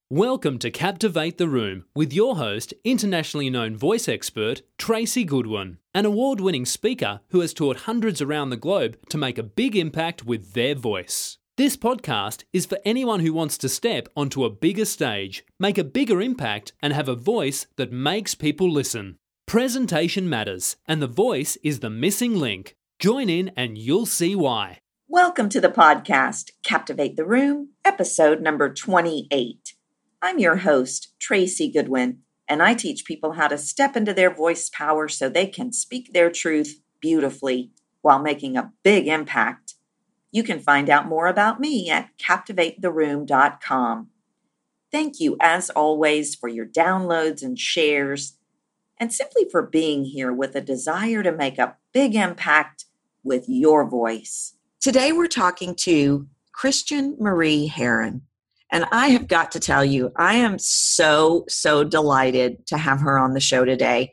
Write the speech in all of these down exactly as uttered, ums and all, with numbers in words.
Welcome to Captivate the Room with your host, internationally known voice expert, Tracy Goodwin, an award-winning speaker who has taught hundreds around the globe to make a big impact with their voice. This podcast is for anyone who wants to step onto a bigger stage, make a bigger impact, and have a voice that makes people listen. Presentation matters, and the voice is the missing link. Join in and you'll see why. Welcome to the podcast, Captivate the Room, episode number twenty-eight. I'm your host, Tracy Goodwin, and I teach people how to step into their voice power so they can speak their truth beautifully while making a big impact. You can find out more about me at captivate the room dot com. Thank you, as always, for your downloads and shares, and simply for being here with a desire to make a big impact with your voice. Today we're talking to Christian Marie Herron. And I have got to tell you, I am so, so delighted to have her on the show today.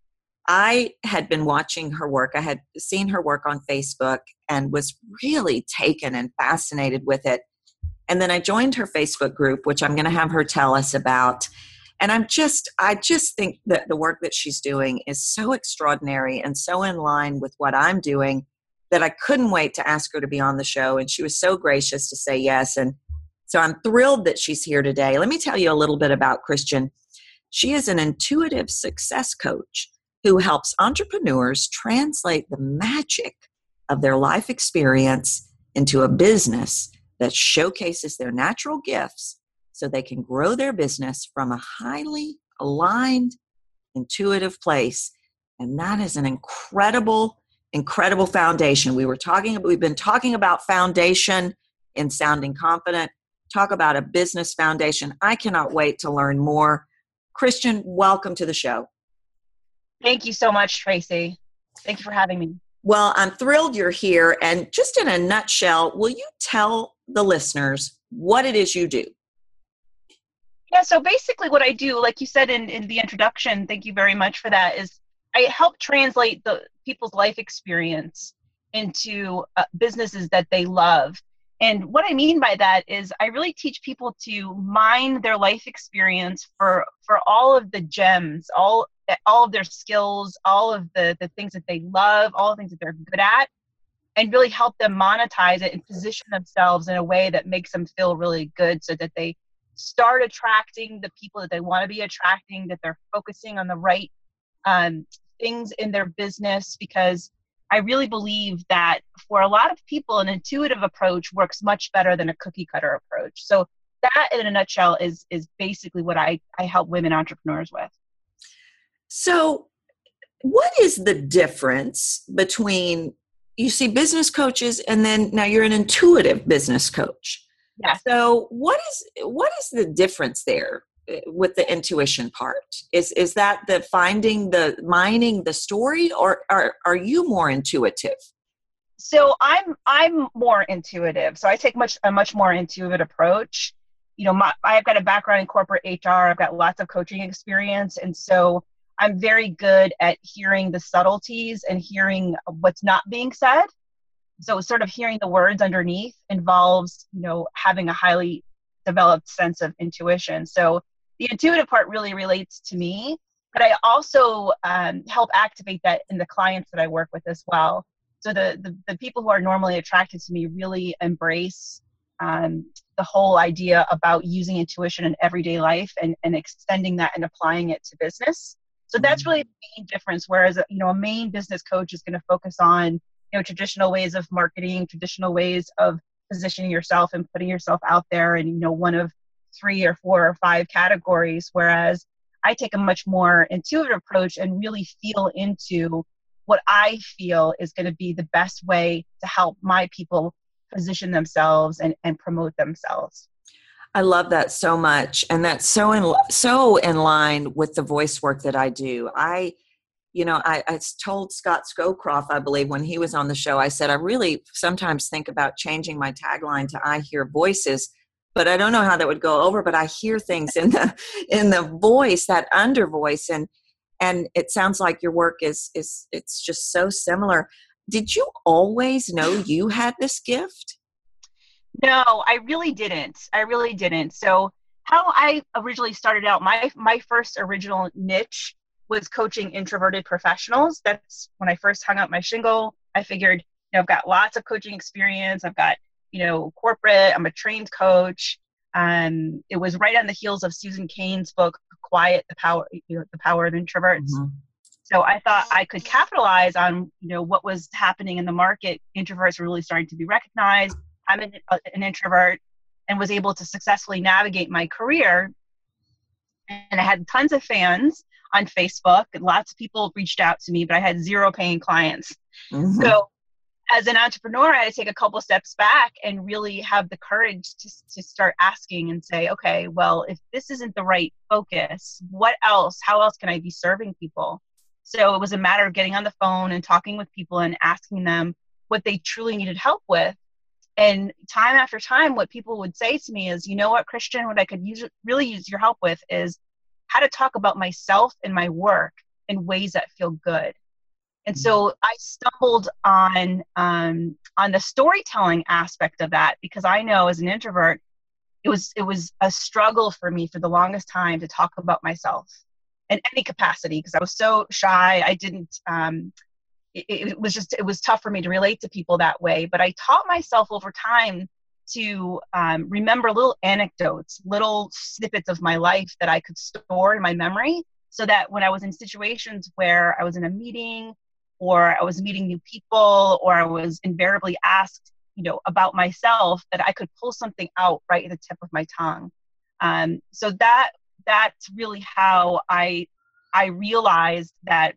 I had been watching her work. I had seen her work on Facebook and was really taken and fascinated with it. And then I joined her Facebook group, which I'm going to have her tell us about. And I'm just, I just think that the work that she's doing is so extraordinary and so in line with what I'm doing that I couldn't wait to ask her to be on the show. And she was so gracious to say yes. And so I'm thrilled that she's here today. Let me tell you a little bit about Christian. She is an intuitive success coach who helps entrepreneurs translate the magic of their life experience into a business that showcases their natural gifts so they can grow their business from a highly aligned, intuitive place. And that is an incredible, incredible foundation. We were talking, we've been talking about foundation in Sounding Confident. Talk about a business foundation. I cannot wait to learn more. Christian, welcome to the show. Thank you so much, Tracy. Thank you for having me. Well, I'm thrilled you're here. And just in a nutshell, will you tell the listeners what it is you do? Yeah, so basically what I do, like you said in, in the introduction, thank you very much for that, is I help translate the people's life experience into uh, businesses that they love. And what I mean by that is I really teach people to mine their life experience for, for all of the gems, all all of their skills, all of the, the things that they love, all the things that they're good at, and really help them monetize it and position themselves in a way that makes them feel really good so that they start attracting the people that they want to be attracting, that they're focusing on the right um, things in their business, because I really believe that for a lot of people, an intuitive approach works much better than a cookie cutter approach. So that, in a nutshell, is is basically what I, I help women entrepreneurs with. So what is the difference between, you see business coaches, and then now you're an intuitive business coach. Yeah. So what is what is the difference there with the intuition part? Is is that the finding the mining the story, or are are you more intuitive? So I'm I'm more intuitive. So I take much a much more intuitive approach. You know, my, I've got a background in corporate H R. I've got lots of coaching experience, and so I'm very good at hearing the subtleties and hearing what's not being said. So sort of hearing the words underneath involves, you know, having a highly developed sense of intuition. So the intuitive part really relates to me, but I also um, help activate that in the clients that I work with as well. So the, the, the people who are normally attracted to me really embrace um, the whole idea about using intuition in everyday life and, and extending that and applying it to business. So that's really the main difference. Whereas, you know, a main business coach is going to focus on, you know, traditional ways of marketing, traditional ways of positioning yourself and putting yourself out there in, you know, one of three or four or five categories. Whereas I take a much more intuitive approach and really feel into what I feel is going to be the best way to help my people position themselves and, and promote themselves. I love that so much. And that's so in, so in line with the voice work that I do. I, you know, I, I told Scott Scowcroft, I believe, when he was on the show, I said, I really sometimes think about changing my tagline to I hear voices, but I don't know how that would go over, but I hear things in the, in the voice, that under voice. And, and it sounds like your work is, is, it's just so similar. Did you always know you had this gift? No, I really didn't. I really didn't. So how I originally started out, my my first original niche was coaching introverted professionals. That's when I first hung up my shingle. I figured, you know, I've got lots of coaching experience. I've got, you know, corporate. I'm a trained coach. Um, it was right on the heels of Susan Cain's book, Quiet, the Power, you know, the Power of Introverts. Mm-hmm. So I thought I could capitalize on, you know, what was happening in the market. Introverts were really starting to be recognized. I'm an, an introvert, and was able to successfully navigate my career. And I had tons of fans on Facebook, and lots of people reached out to me, but I had zero paying clients. Mm-hmm. So as an entrepreneur, I had to take a couple steps back and really have the courage to, to start asking and say, okay, well, if this isn't the right focus, what else, how else can I be serving people? So it was a matter of getting on the phone and talking with people and asking them what they truly needed help with. And time after time, what people would say to me is, you know what, Christian, what I could use, really use your help with is how to talk about myself and my work in ways that feel good. And so I stumbled on um, on the storytelling aspect of that, because I know as an introvert, it was it was a struggle for me for the longest time to talk about myself in any capacity, because I was so shy. I didn't. Um, it, it was just it was tough for me to relate to people that way. But I taught myself over time to um, remember little anecdotes, little snippets of my life that I could store in my memory, so that when I was in situations where I was in a meeting, or I was meeting new people, or I was invariably asked, you know, about myself, that I could pull something out right at the tip of my tongue. Um, so that that's really how I I realized that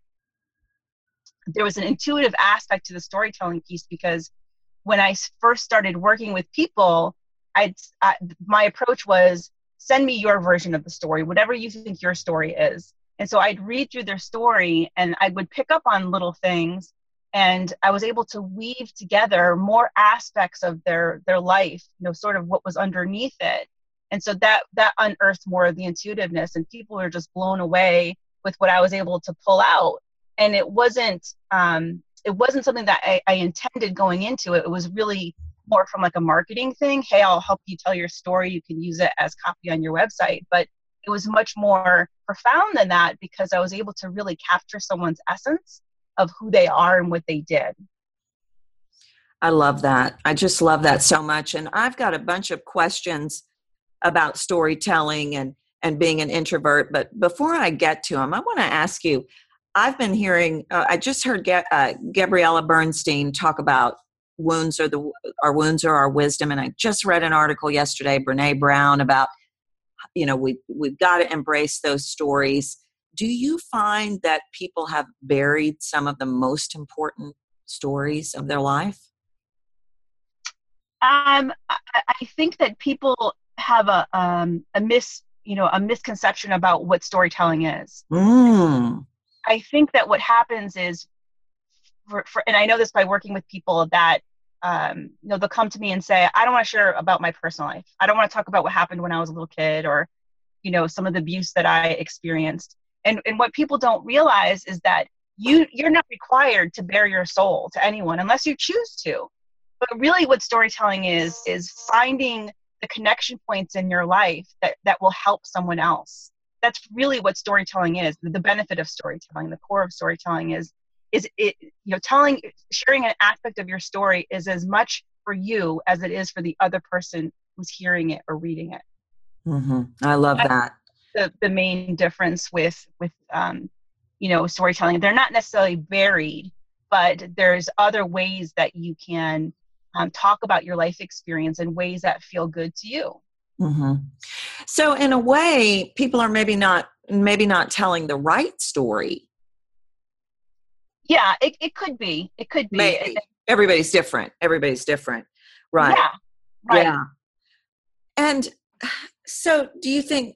there was an intuitive aspect to the storytelling piece, because when I first started working with people, I'd, I, my approach was, send me your version of the story, whatever you think your story is. And so I'd read through their story, and I would pick up on little things, and I was able to weave together more aspects of their, their life, you know, sort of what was underneath it. And so that, that unearthed more of the intuitiveness, and people were just blown away with what I was able to pull out. And it wasn't, um, it wasn't something that I, I intended going into it. It was really more from like a marketing thing. Hey, I'll help you tell your story. You can use it as copy on your website. But it was much more profound than that, because I was able to really capture someone's essence of who they are and what they did. I love that. I just love that so much. And I've got a bunch of questions about storytelling and, and being an introvert. But before I get to them, I want to ask you, I've been hearing, uh, I just heard Ga- uh, Gabriella Bernstein talk about wounds are the, our wounds are our wisdom. And I just read an article yesterday, Brene Brown, about, you know, we, we've got to embrace those stories. Do you find that people have buried some of the most important stories of their life? Um, I, I think that people have a, um, a mis, you know, a misconception about what storytelling is. Mm. I think that what happens is, for, for, and I know this by working with people, that um, you know, they'll come to me and say, I don't want to share about my personal life. I don't want to talk about what happened when I was a little kid, or, you know, some of the abuse that I experienced. And and what people don't realize is that you you're not required to bare your soul to anyone unless you choose to. But really, what storytelling is is finding the connection points in your life that that will help someone else. That's really what storytelling is. The benefit of storytelling, the core of storytelling is, is it, you know, telling, sharing an aspect of your story is as much for you as it is for the other person who's hearing it or reading it. Mm-hmm. I love That's that. The, the main difference with, with, um, you know, storytelling. They're not necessarily buried, but there's other ways that you can um, talk about your life experience in ways that feel good to you. Mm-hmm. So in a way, people are maybe not maybe not telling the right story. Yeah, it, it could be. It could be. Maybe. Everybody's different. Everybody's different. Right. Yeah. Right. Yeah. And so do you think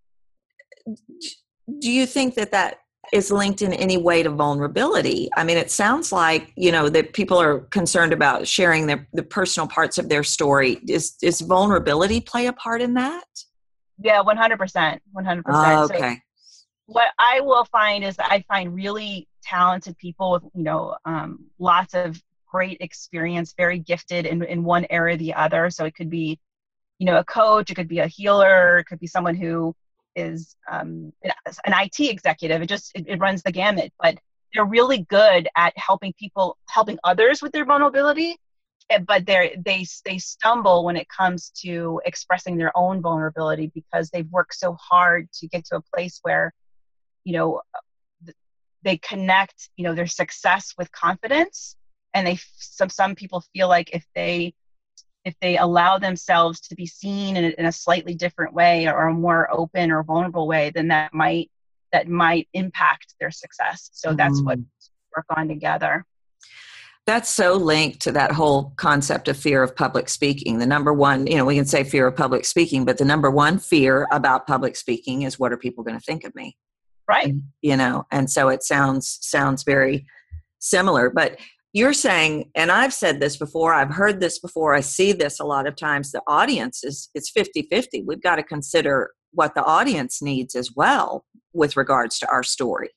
do you think that that is linked in any way to vulnerability? I mean, it sounds like, you know, that people are concerned about sharing their, the personal parts of their story. Is, does vulnerability play a part in that? Yeah, one hundred percent. one hundred percent. Oh, okay. So what I will find is that I find really talented people with, you know, um, lots of great experience, very gifted in, in one area or the other. So it could be you know, a coach, it could be a healer, it could be someone who is um, an, an I T executive. It just, it, it runs the gamut, but they're really good at helping people, helping others with their vulnerability, but they're, they, they stumble when it comes to expressing their own vulnerability because they've worked so hard to get to a place where, you know, they connect, you know, their success with confidence. And they, some, some people feel like if they, if they allow themselves to be seen in a, in a slightly different way or a more open or vulnerable way, then that might, that might impact their success. So mm. that's what we work on together. That's so linked to that whole concept of fear of public speaking. The number one, you know, we can say fear of public speaking, but the number one fear about public speaking is, what are people going to think of me? Right. And, you know, and so it sounds, sounds very similar, but you're saying, and I've said this before, I've heard this before, I see this a lot of times, the audience is, it's fifty-fifty. We've got to consider what the audience needs as well with regards to our story.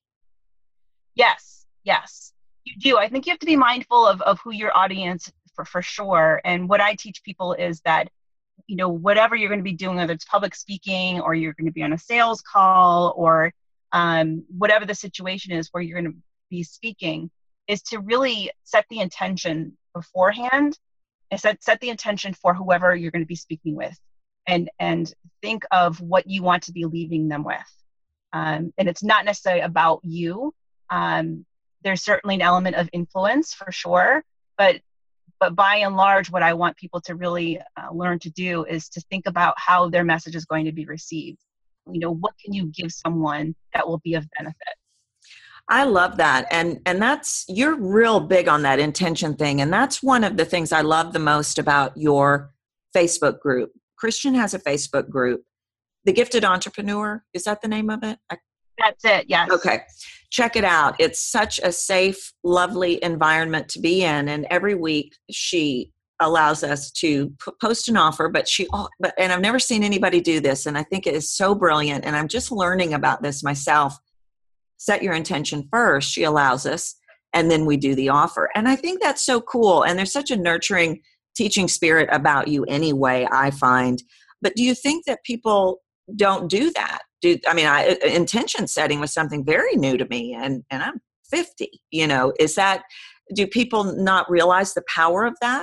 Yes, yes, you do. I think you have to be mindful of, of who your audience for, for sure. And what I teach people is that, you know, whatever you're going to be doing, whether it's public speaking or you're going to be on a sales call or um, whatever the situation is where you're going to be speaking, is to really set the intention beforehand and set, set the intention for whoever you're going to be speaking with, and, and think of what you want to be leaving them with. Um, and it's not necessarily about you. Um, there's certainly an element of influence for sure, but, but by and large, what I want people to really uh, learn to do is to think about how their message is going to be received. You know, what can you give someone that will be of benefit? I love that. And and that's, you're real big on that intention thing. And that's one of the things I love the most about your Facebook group. Christian has a Facebook group, The Gifted Entrepreneur. Is that the name of it? I, that's it. Yes. Okay. Check it out. It's such a safe, lovely environment to be in. And every week she allows us to p- post an offer, but she, but, and I've never seen anybody do this. And I think it is so brilliant. And I'm just learning about this myself. Set your intention first, she allows us, and then we do the offer. And I think that's so cool. And there's such a nurturing teaching spirit about you anyway, I find. But do you think that people don't do that? Do I mean, I, intention setting was something very new to me, and, and I'm fifty, you know, is that, do people not realize the power of that?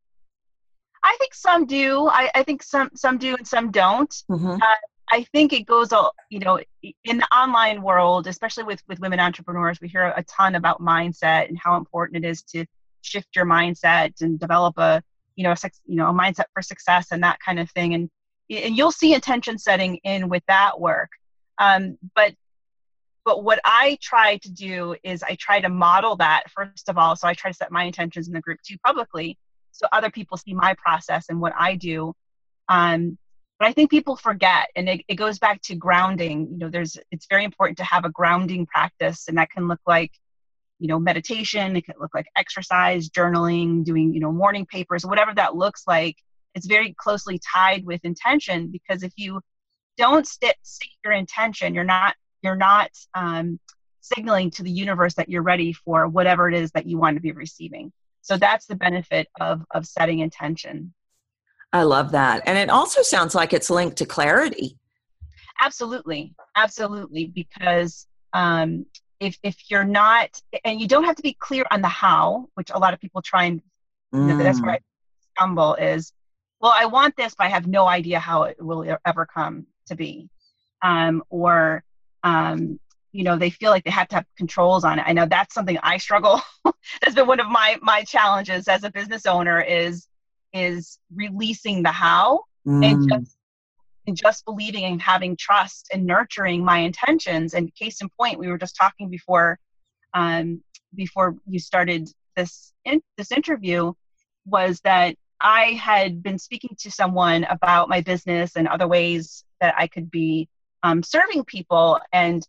I think some do. I, I think some, some do and some don't. Mm-hmm. Uh, I think it goes, you know, in the online world, especially with, with women entrepreneurs, we hear a ton about mindset and how important it is to shift your mindset and develop a, you know, a, you know, a mindset for success and that kind of thing. And, and you'll see intention setting in with that work. Um, but, but what I try to do is I try to model that first of all. So I try to set my intentions in the group too publicly, so other people see my process and what I do. Um, But I think people forget, and it, it goes back to grounding. You know, there's, it's very important to have a grounding practice, and that can look like, you know, meditation. It can look like exercise, journaling, doing, you know, morning papers, whatever that looks like. It's very closely tied with intention, because if you don't st- state your intention, you're not, you're not um, signaling to the universe that you're ready for whatever it is that you want to be receiving. So that's the benefit of, of setting intention. I love that. And it also sounds like it's linked to clarity. Absolutely. Absolutely. Because um, if if you're not, and you don't have to be clear on the how, which a lot of people try and, you know, mm. that's where I stumble is, well, I want this, but I have no idea how it will ever come to be. Um, or, um, you know, they feel like they have to have controls on it. I know that's something I struggle. That's been one of my my challenges as a business owner is, is releasing the how mm. and just and just believing and having trust and nurturing my intentions. And case in point, we were just talking before um, before you started this in, this interview, was that I had been speaking to someone about my business and other ways that I could be um, serving people. And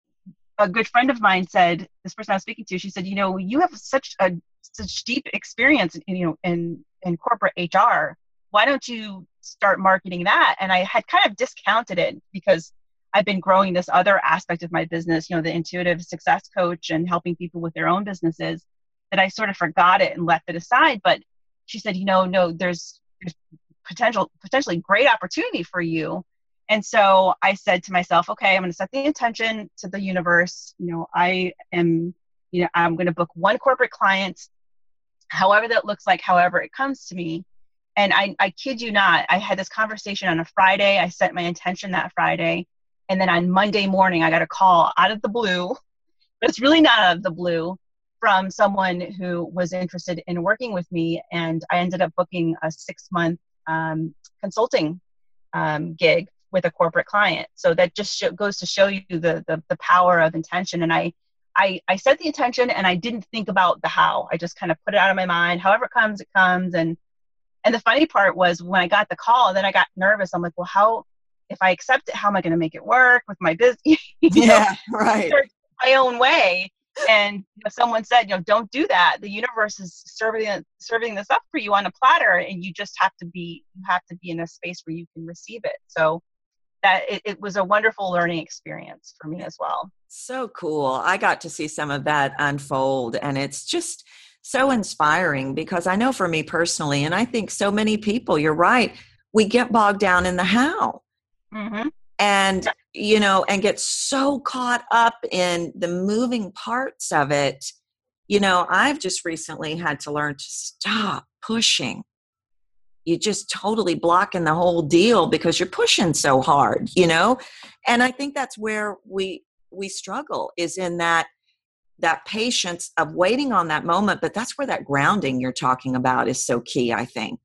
a good friend of mine said, this person I was speaking to, she said, you know, you have such a such deep experience in, you know, in, in corporate H R. Why don't you start marketing that? And I had kind of discounted it because I've been growing this other aspect of my business, you know, the intuitive success coach and helping people with their own businesses, that I sort of forgot it and left it aside. But she said, you know, no, there's, there's potential, potentially great opportunity for you. And so I said to myself, okay, I'm going to set the intention to the universe. You know, I am, you know, I'm going to book one corporate client, however that looks like, however it comes to me. And I, I kid you not, I had this conversation on a Friday. I set my intention that Friday. And then on Monday morning, I got a call out of the blue, but it's really not out of the blue, from someone who was interested in working with me. And I ended up booking a six month um, consulting um, gig with a corporate client. So that just sh- goes to show you the, the the power of intention. And I, I I set the intention and I didn't think about the how. I just kind of put it out of my mind. However it comes, it comes. And and the funny part was when I got the call, then I got nervous. I'm like, well, how, if I accept it, how am I going to make it work with my business? you Yeah, know, right. my own way. And you know, someone said, you know, don't do that. The universe is serving serving this up for you on a platter, and you just have to be you have to be in a space where you can receive it. So that it, it was a wonderful learning experience for me as well. So cool. I got to see some of that unfold, and it's just so inspiring because I know for me personally, and I think so many people, you're right, we get bogged down in the how. Mm-hmm. And, you know, and get so caught up in the moving parts of it. You know, I've just recently had to learn to stop pushing. You're just totally blocking the whole deal because you're pushing so hard, you know? And I think that's where we we struggle, is in that that patience of waiting on that moment. But that's where that grounding you're talking about is so key, I think.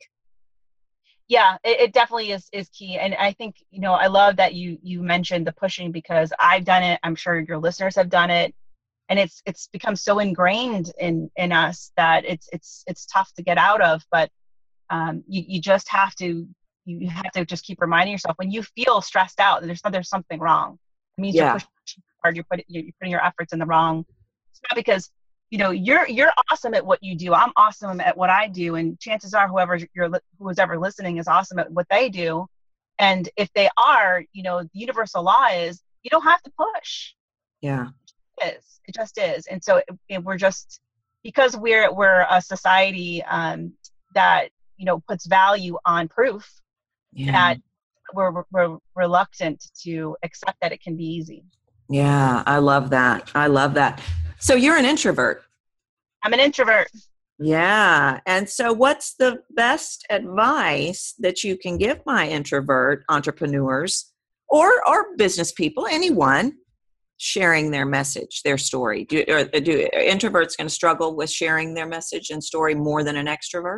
Yeah, it, it definitely is is key. And I think, you know, I love that you you mentioned the pushing, because I've done it. I'm sure your listeners have done it. And it's it's become so ingrained in in us that it's it's it's tough to get out of. But um, you you just have to you have to just keep reminding yourself when you feel stressed out that there's there's something wrong. It means Yeah. you're pushing hard. You're putting you're putting your efforts in the wrong. It's not because you know you're you're awesome at what you do. I'm awesome at what I do, and chances are whoever you're who's ever listening is awesome at what they do. And if they are, you know, the universal law is you don't have to push. Yeah. It is. It just is. And so it, it, we're just because we're we're a society um, that you know puts value on proof, Yeah. that we're we're reluctant to accept that it can be easy. Yeah. I love that. I love that. So you're an introvert. I'm an introvert. Yeah. And so what's the best advice that you can give my introvert entrepreneurs or or business people, anyone, sharing their message, their story? Do, or, do are introverts going to struggle with sharing their message and story more than an extrovert?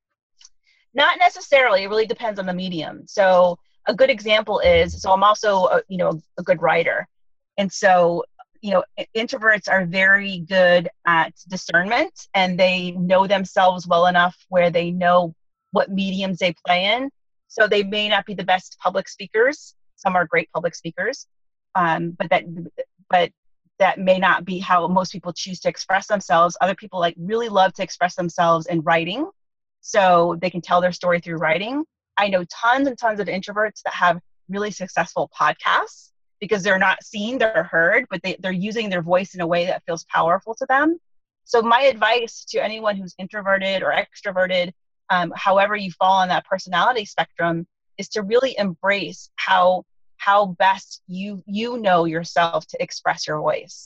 Not necessarily. It really depends on the medium. So a good example is, so I'm also, a, you know, a good writer. And so, you know, introverts are very good at discernment, and they know themselves well enough where they know what mediums they play in. So they may not be the best public speakers. Some are great public speakers. Um, but that, but that may not be how most people choose to express themselves. Other people like really love to express themselves in writing, so they can tell their story through writing. I know tons and tons of introverts that have really successful podcasts because they're not seen, they're heard, but they, they're using their voice in a way that feels powerful to them. So my advice to anyone who's introverted or extroverted, um, however you fall on that personality spectrum, is to really embrace how how best you you know yourself to express your voice.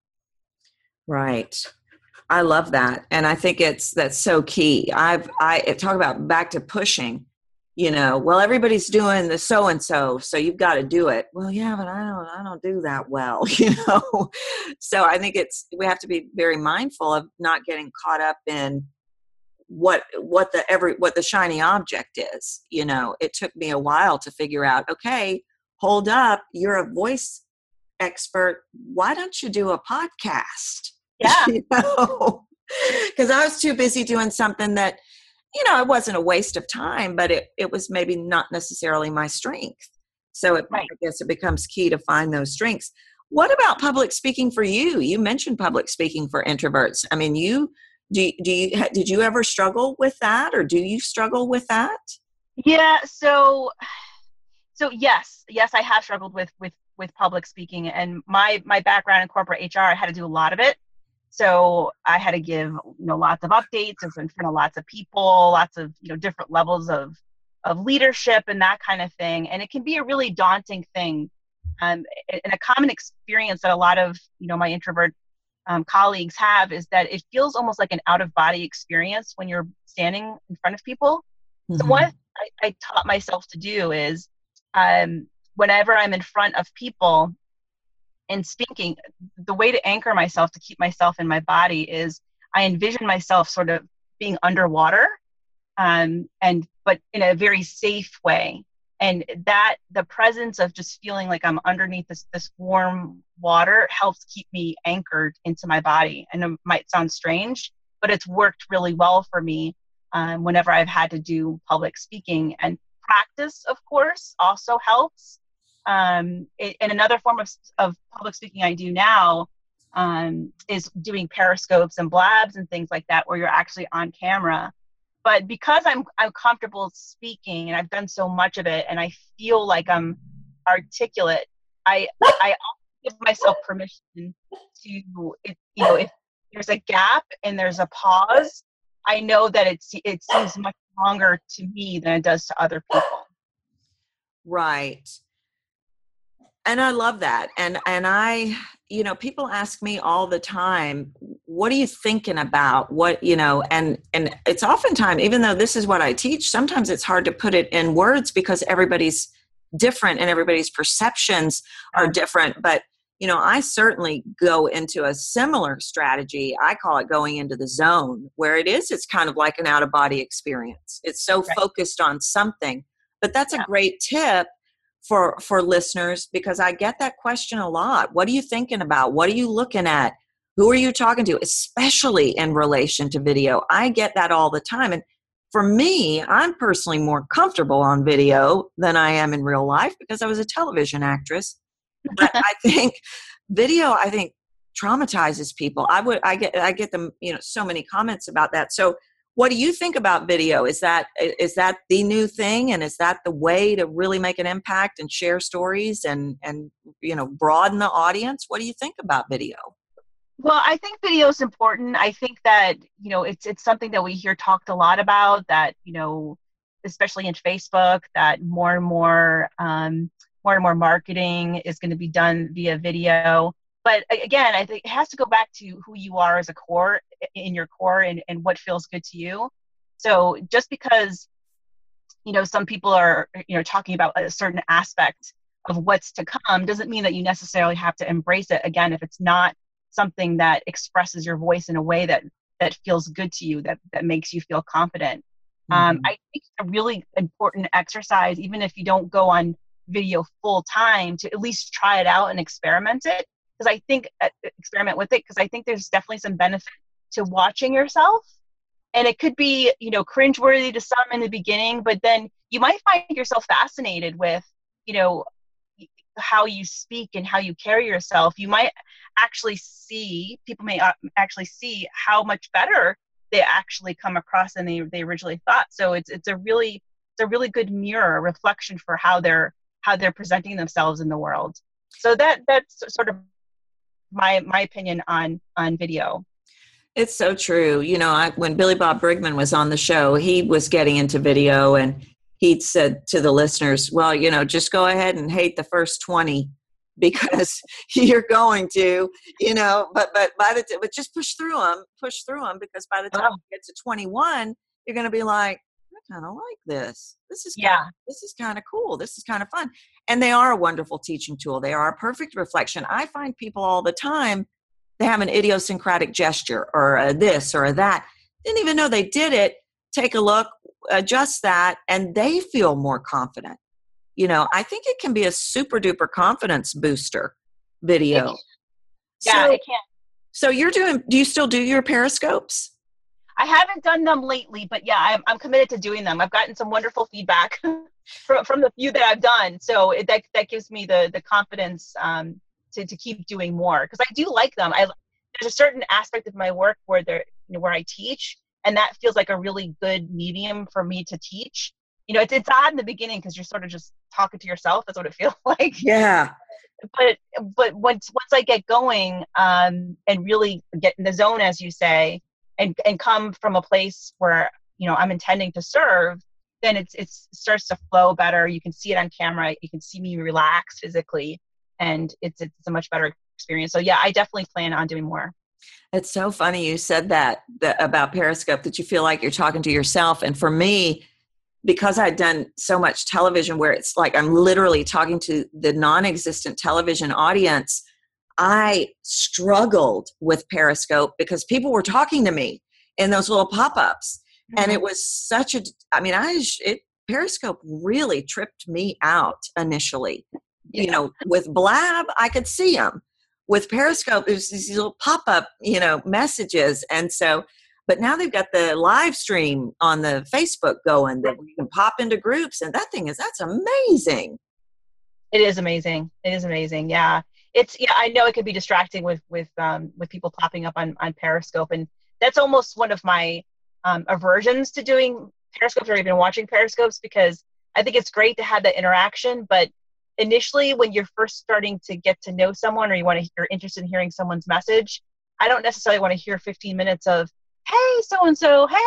Right. I love that. And I think it's, that's so key. I've, I talk about back to pushing, you know, well, everybody's doing the so-and-so, so you've got to do it. Well, yeah, but I don't, I don't do that well, you know? So I think it's, we have to be very mindful of not getting caught up in what, what the, every, what the shiny object is. You know, it took me a while to figure out, okay, hold up, you're a voice expert. Why don't you do a podcast? Yeah. You know, because I was too busy doing something that, you know, it wasn't a waste of time, but it, it was maybe not necessarily my strength. So it, Right. I guess it becomes key to find those strengths. What about public speaking for you? You mentioned public speaking for introverts. I mean, you, do, do you, did you ever struggle with that, or do you struggle with that? Yeah. So, so yes, yes, I have struggled with, with, with public speaking, and my, my background in corporate H R, I had to do a lot of it. So I had to give, you know, lots of updates in front of lots of people, lots of, you know, different levels of, of leadership and that kind of thing. And it can be a really daunting thing. Um, and a common experience that a lot of, you know, my introvert um, colleagues have is that it feels almost like an out-of-body experience when you're standing in front of people. Mm-hmm. So what I, I taught myself to do is um, whenever I'm in front of people and speaking, the way to anchor myself, to keep myself in my body, is I envision myself sort of being underwater, um, and but in a very safe way. And that the presence of just feeling like I'm underneath this this warm water helps keep me anchored into my body. And it might sound strange, but it's worked really well for me um, whenever I've had to do public speaking. And practice, of course, also helps. Um, it, and another form of, of public speaking I do now um, is doing periscopes and blabs and things like that, where you're actually on camera. But because I'm I'm comfortable speaking and I've done so much of it and I feel like I'm articulate, I I give myself permission to, if, you know, if there's a gap and there's a pause, I know that it's it seems much longer to me than it does to other people. Right. And I love that. And, and I, you know, people ask me all the time, what are you thinking about? What, you know, and, and it's oftentimes, even though this is what I teach, sometimes it's hard to put it in words because everybody's different and everybody's perceptions are different. But, you know, I certainly go into a similar strategy. I call it going into the zone, where it is, it's kind of like an out of body experience. It's so right. focused on something, but that's yeah. a great tip for for listeners, because I get that question a lot. What are you thinking about? What are you looking at? Who are you talking to? Especially in relation to video. I get that all the time. And for me, I'm personally more comfortable on video than I am in real life because I was a television actress. But I think video, I think, traumatizes people. I would I get I get them, you know, so many comments about that. So what do you think about video? Is that is that the new thing, and is that the way to really make an impact and share stories and and you know broaden the audience? What do you think about video? Well, I think video is important. I think that you know it's it's something that we hear talked a lot about. That you know, especially in Facebook, that more and more um, more and more marketing is going to be done via video. But again, I think it has to go back to who you are as a core, in your core, and, and what feels good to you. So just because, you know, some people are, you know, talking about a certain aspect of what's to come doesn't mean that you necessarily have to embrace it. Again, if it's not something that expresses your voice in a way that, that feels good to you, that, that makes you feel confident. Mm-hmm. Um, I think it's a really important exercise, even if you don't go on video full time, to at least try it out and experiment it. Because I think uh, experiment with it because I think there's definitely some benefit to watching yourself, and it could be, you know, cringeworthy to some in the beginning, but then you might find yourself fascinated with, you know, how you speak and how you carry yourself. You might actually see people may actually see how much better they actually come across than they they originally thought. So it's it's a really it's a really good mirror reflection for how they're how they're presenting themselves in the world. So that that's sort of my my opinion on on video. It's so true. You know, I, when Billy Bob Brigman was on the show, he was getting into video, and he said to the listeners, well, you know, just go ahead and hate the first twenty because you're going to, you know, but but by the t- but just push through them, push through them, because by the time wow. you get to twenty-one, you're going to be like, I kind of like this. This is kinda, yeah. This is kind of cool. This is kind of fun. And they are a wonderful teaching tool. They are a perfect reflection. I find people all the time, they have an idiosyncratic gesture or a this or a that. Didn't even know they did it. Take a look, adjust that, and they feel more confident. You know, I think it can be a super duper confidence booster, video. Yeah, so, it can. So you're doing, do you still do your periscopes? I haven't done them lately, but yeah, I'm, I'm committed to doing them. I've gotten some wonderful feedback from, from the few that I've done. So it, that, that gives me the, the confidence um, to, to keep doing more, because I do like them. I, there's a certain aspect of my work where there, you know, where I teach, and that feels like a really good medium for me to teach. You know, it's, it's odd in the beginning because you're sort of just talking to yourself. That's what it feels like. Yeah. But but once once I get going um, and really get in the zone, as you say, and and come from a place where, you know, I'm intending to serve, then it's it's it starts to flow better. You can see it on camera. You can see me relax physically, and it's it's a much better experience. So yeah, I definitely plan on doing more. It's so funny you said that, that about Periscope, that you feel like you're talking to yourself. And for me, because I'd done so much television where it's like I'm literally talking to the non-existent television audience, I struggled with Periscope because people were talking to me in those little pop-ups. Mm-hmm. And it was such a, I mean, I, it, Periscope really tripped me out initially. Yeah. You know, with Blab, I could see them. With Periscope, there's these little pop-up, you know, messages. And so, but now they've got the live stream on the Facebook going that you can pop into groups. And that thing is, that's amazing. It is amazing. It is amazing. Yeah. It's, yeah, I know it could be distracting with, with, um, with people popping up on, on Periscope. And that's almost one of my um, aversions to doing Periscopes or even watching Periscopes, because I think it's great to have that interaction. But initially, when you're first starting to get to know someone, or you want to, you're interested in hearing someone's message, I don't necessarily want to hear fifteen minutes of, hey, so-and-so, hey.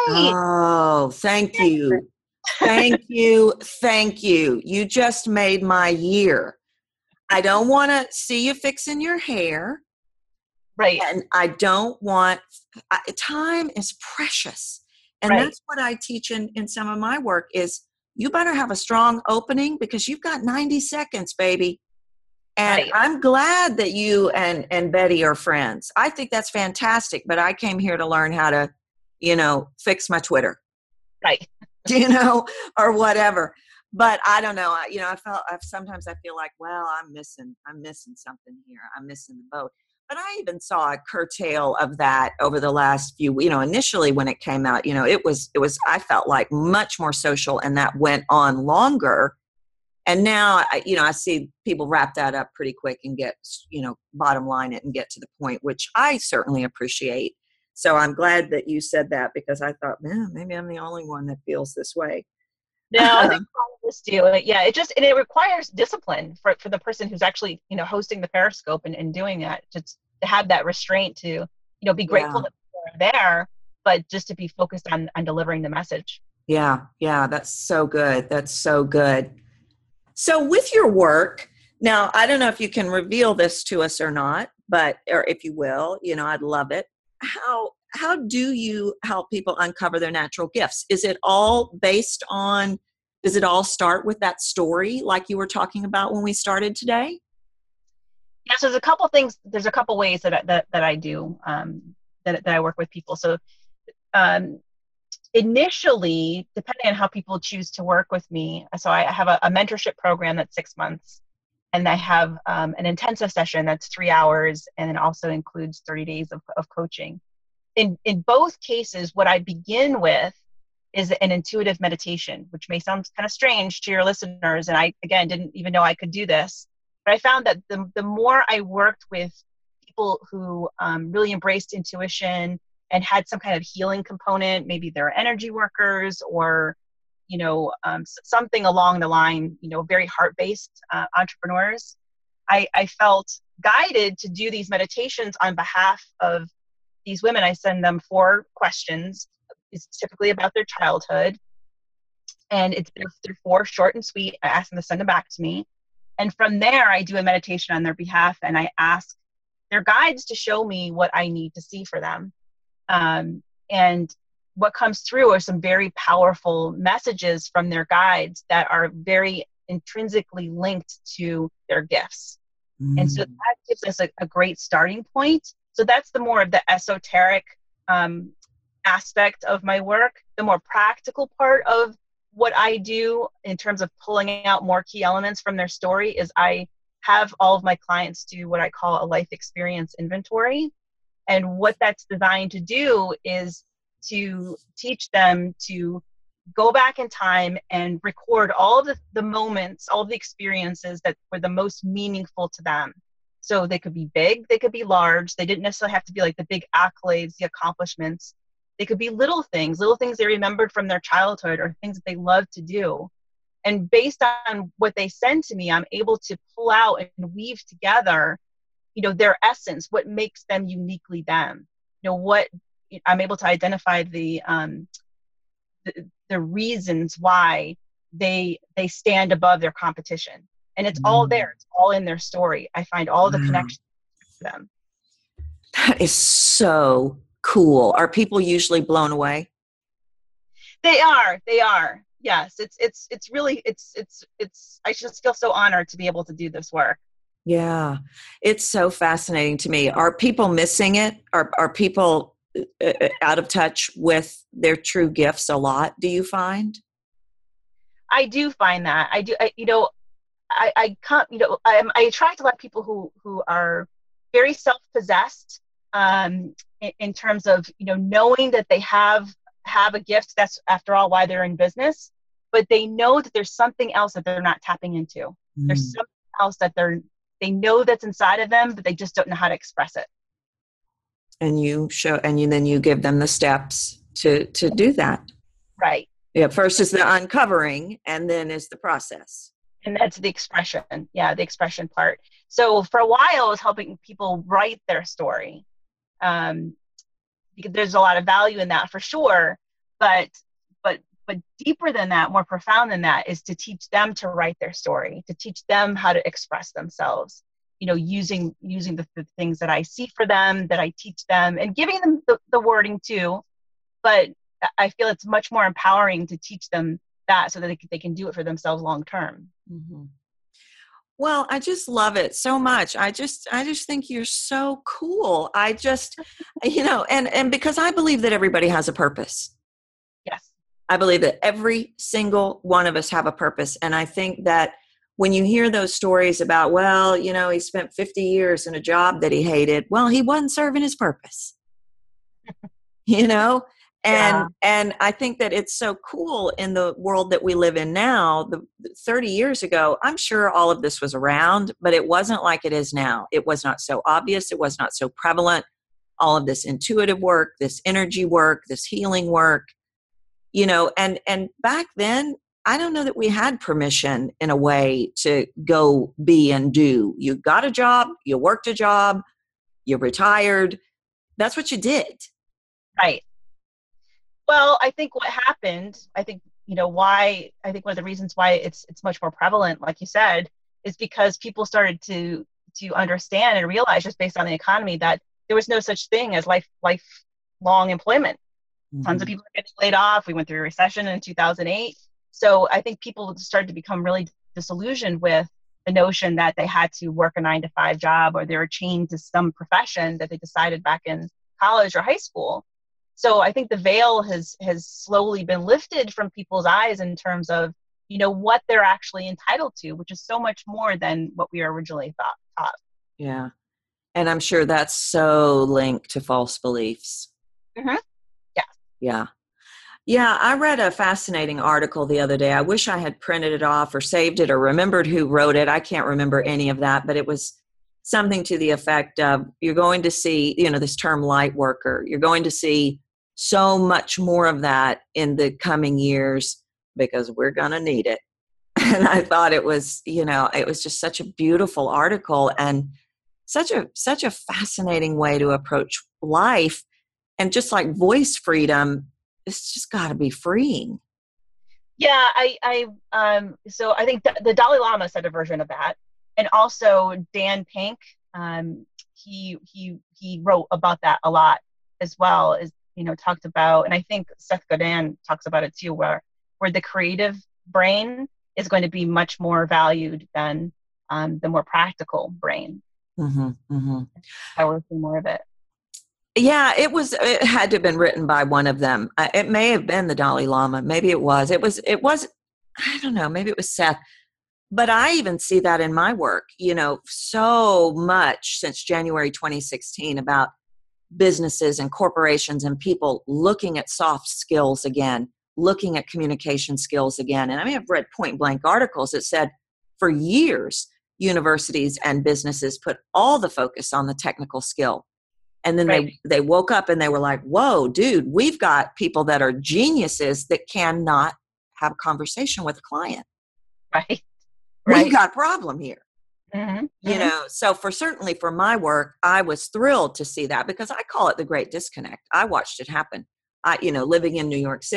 Oh, thank you. Thank you. Thank you. You just made my year. I don't want to see you fixing your hair. Right. And I don't want, I, time is precious. And right. That's what I teach in, in some of my work is you better have a strong opening because you've got ninety seconds, baby. And right. I'm glad that you and, and Betty are friends. I think that's fantastic, but I came here to learn how to, you know, fix my Twitter. Right. You know, or whatever. But I don't know. I, you know, I felt, I've, sometimes I feel like, well, I'm missing, I'm missing something here. I'm missing the boat. But I even saw a curtail of that over the last few, you know, initially when it came out, you know, it was, it was, I felt like much more social, and that went on longer. And now, I, you know, I see people wrap that up pretty quick and get, you know, bottom line it and get to the point, which I certainly appreciate. So I'm glad that you said that, because I thought, man, maybe I'm the only one that feels this way. No, I think all of us do it. Yeah, it just, and it requires discipline for, for the person who's actually, you know, hosting the Periscope and, and doing that, just to have that restraint to, you know, be grateful yeah. that people are there, but just to be focused on, on delivering the message. Yeah. Yeah. That's so good. That's so good. So with your work, now, I don't know if you can reveal this to us or not, but, or if you will, you know, I'd love it. How, how do you help people uncover their natural gifts? Is it all based on, does it all start with that story like you were talking about when we started today? Yes, there's a couple things, there's a couple ways that I, that, that I do, um, that, that I work with people. So um, initially, depending on how people choose to work with me, so I have a, a mentorship program that's six months, and I have um, an intensive session that's three hours, and it also includes thirty days of, of coaching. In, in both cases, what I begin with is an intuitive meditation, which may sound kind of strange to your listeners. And I, again, didn't even know I could do this. But I found that the, the more I worked with people who um, really embraced intuition and had some kind of healing component, maybe they're energy workers or, you know, um, something along the line, you know, very heart-based uh, entrepreneurs, I, I felt guided to do these meditations on behalf of these women. I send them four questions. It's typically about their childhood. And it's they're four short and sweet. I ask them to send them back to me. And from there, I do a meditation on their behalf, and I ask their guides to show me what I need to see for them. Um, and what comes through are some very powerful messages from their guides that are very intrinsically linked to their gifts. Mm. And so that gives us a, a great starting point. So that's the more of the esoteric um, aspect of my work. The more practical part of what I do in terms of pulling out more key elements from their story is I have all of my clients do what I call a life experience inventory. And what that's designed to do is to teach them to go back in time and record all of the, the moments, all of the experiences that were the most meaningful to them. So they could be big, they could be large. They didn't necessarily have to be like the big accolades, the accomplishments. They could be little things, little things they remembered from their childhood or things that they loved to do. And based on what they send to me, I'm able to pull out and weave together, you know, their essence, what makes them uniquely them. You know, what I'm able to identify the um, the, the reasons why they they stand above their competition. And it's all there. It's all in their story. I find all the Wow. connections to them. That is so cool. Are people usually blown away? They are. They are. Yes. It's it's it's really it's it's it's I just feel so honored to be able to do this work. Yeah. It's so fascinating to me. Are people missing it? Are are people uh, out of touch with their true gifts a lot, do you find? I do find that. I do I, you know, I, I can't, you know, I, I attract a lot of people who, who are very self-possessed um, in, in terms of, you know, knowing that they have, have a gift. That's after all why they're in business, but they know that there's something else that they're not tapping into. Mm. There's something else that they're, they know that's inside of them, but they just don't know how to express it. And you show, and you, then you give them the steps to, to do that. Right. Yeah. First is the uncovering, and then is the process. And that's the expression. Yeah, the expression part. So for a while, I was helping people write their story. Um, because there's a lot of value in that for sure. But but but deeper than that, more profound than that, is to teach them to write their story, to teach them how to express themselves, you know, using using the, the things that I see for them, that I teach them, and giving them the, the wording too. But I feel it's much more empowering to teach them that so that they can, they can do it for themselves long term. Mm-hmm. Well, I just love it so much. I just, I just think you're so cool. I just, you know, and, and because I believe that everybody has a purpose. Yes. I believe that every single one of us have a purpose. And I think that when you hear those stories about, well, you know, he spent fifty years in a job that he hated. Well, he wasn't serving his purpose, you know? And, yeah. and I think that it's so cool in the world that we live in now. The thirty years ago, I'm sure all of this was around, but it wasn't like it is now. It was not so obvious. It was not so prevalent. All of this intuitive work, this energy work, this healing work, you know, and, and back then, I don't know that we had permission in a way to go be and do. You got a job, you worked a job, you retired. That's what you did. Right. Well, I think what happened, I think, you know, why, I think one of the reasons why it's it's much more prevalent, like you said, is because people started to to understand and realize, just based on the economy, that there was no such thing as life lifelong employment. Mm-hmm. Tons of people are getting laid off. We went through a recession in two thousand eight. So I think people started to become really disillusioned with the notion that they had to work a nine to five job, or they were chained to some profession that they decided back in college or high school. So I think the veil has has slowly been lifted from people's eyes in terms of, you know, what they're actually entitled to, which is so much more than what we originally thought. Taught. Yeah. And I'm sure that's so linked to false beliefs. Mm-hmm. Yeah. Yeah. Yeah. I read a fascinating article the other day. I wish I had printed it off or saved it or remembered who wrote it. I can't remember any of that, but it was something to the effect of, you're going to see, you know, this term light worker, you're going to see so much more of that in the coming years because we're going to need it. And I thought it was, you know, it was just such a beautiful article and such a, such a fascinating way to approach life. And just like voice freedom, it's just got to be freeing. Yeah. I, I, um, so I think the Dalai Lama said a version of that. And also Dan Pink, um, he, he, he wrote about that a lot as well, as, you know, talked about, and I think Seth Godin talks about it too, where, where the creative brain is going to be much more valued than um, the more practical brain. Mm-hmm, mm-hmm. I will see more of it. Yeah, it was, it had to have been written by one of them. It may have been the Dalai Lama. Maybe it was, it was, it was, I don't know, maybe it was Seth. But I even see that in my work, you know, so much since January twenty sixteen about businesses and corporations and people looking at soft skills again, looking at communication skills again. And I mean, I've read point blank articles that said for years, universities and businesses put all the focus on the technical skill. And then right. they, they woke up and they were like, whoa, dude, we've got people that are geniuses that cannot have a conversation with a client. Right. Right. We've got a problem here. Mm-hmm. You mm-hmm. know, so for certainly for my work, I was thrilled to see that because I call it the great disconnect. I watched it happen. I, you know, living in New York City,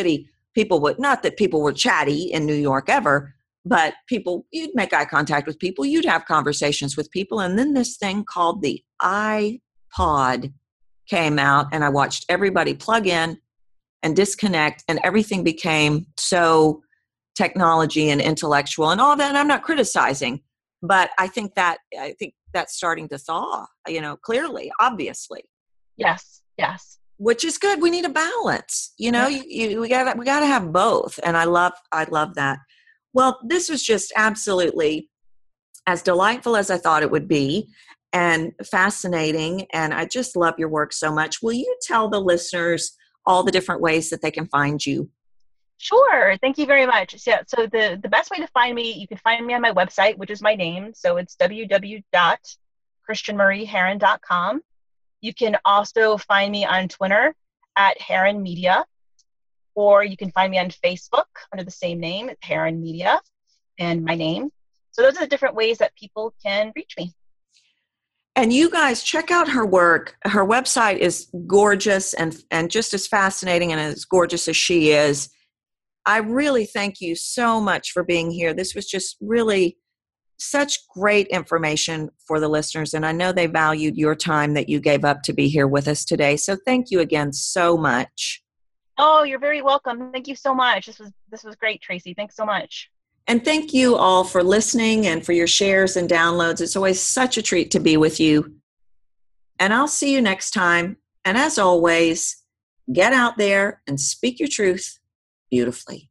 people would, not that people were chatty in New York ever, but people, you'd make eye contact with people, you'd have conversations with people. And then this thing called the iPod came out, and I watched everybody plug in and disconnect, and everything became so technology and intellectual and all that. And I'm not criticizing, but I think that, I think that's starting to thaw, you know, clearly, obviously. Yes. Yes. Which is good. We need a balance, you know, you, you, we gotta, we gotta have both. And I love, I love that. Well, this was just absolutely as delightful as I thought it would be, and fascinating. And I just love your work so much. Will you tell the listeners all the different ways that they can find you? Sure. Thank you very much. So, yeah, so the, the best way to find me, you can find me on my website, which is my name. So it's w w w dot christian marie herron dot com. You can also find me on Twitter at Herron Media, or you can find me on Facebook under the same name, Herron Media, and my name. So those are the different ways that people can reach me. And you guys check out her work. Her website is gorgeous and, and just as fascinating and as gorgeous as she is. I really thank you so much for being here. This was just really such great information for the listeners. And I know they valued your time that you gave up to be here with us today. So thank you again so much. Oh, you're very welcome. Thank you so much. This was, this was great, Tracy. Thanks so much. And thank you all for listening and for your shares and downloads. It's always such a treat to be with you. And I'll see you next time. And as always, get out there and speak your truth beautifully.